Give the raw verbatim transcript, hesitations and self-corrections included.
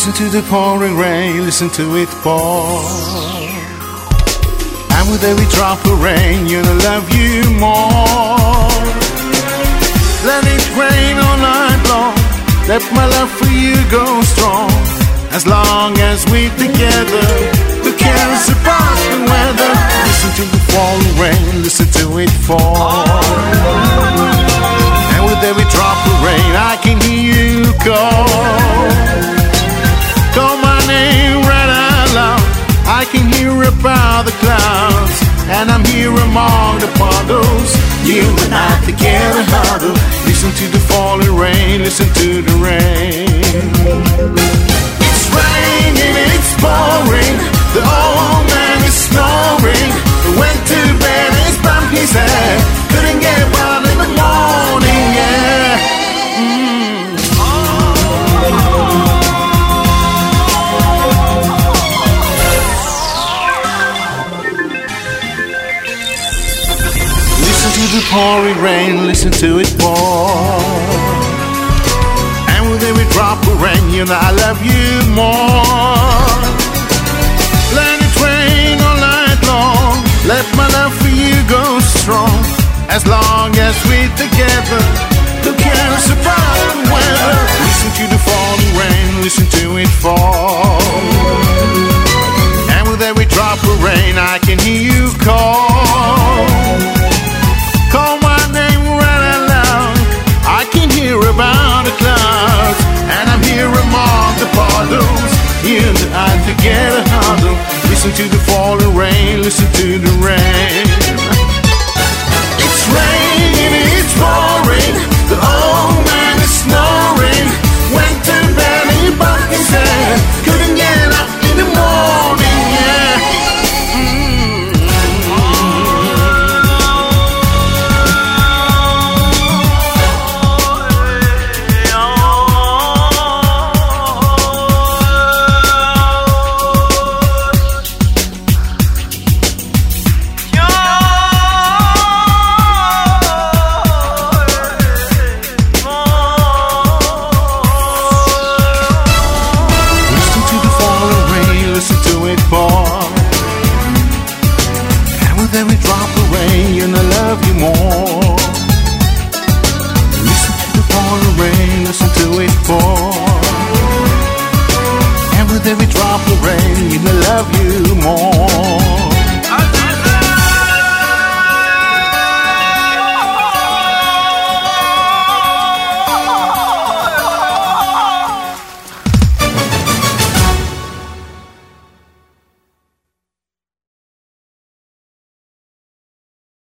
Listen to the pouring rain, listen to it pour. And with every drop of rain, you know, love you more. Let it rain all night long, let my love for you go strong. As long as we're together, who cares about the weather? Listen to the falling rain, listen to it fall. And with every drop of rain, I can hear you call. Call my name right out loud, I can hear about the clouds. And I'm here among the puddles, you and I together huddle. Listen to the falling rain, listen to the rain. It's raining, it's pouring, the old man is snoring. He went to bed, he's bumped his head, couldn't get out in the morning, yeah. Mm. Listen to the pouring rain, listen to it pour. And with every drop of rain, you know I love you more. Let it rain all night long, let my love for you go strong. As long as we're together, who cares about the weather? Listen to the falling rain, listen to it fall. And with every drop of rain, I can hear you call. Call my name right out loud, I can hear about the clouds. And I'm here among the puddles, you and I together huddle. Listen to the falling rain, listen to the rain. It's raining, it's pouring, the old man is snoring. Went to bed and he bumped his head, couldn't get up in the morning, yeah. Mm. Every drop of rain, you know, I love you more. Listen to the pouring rain, listen to it pour. And with every drop of rain, you know, I love you more.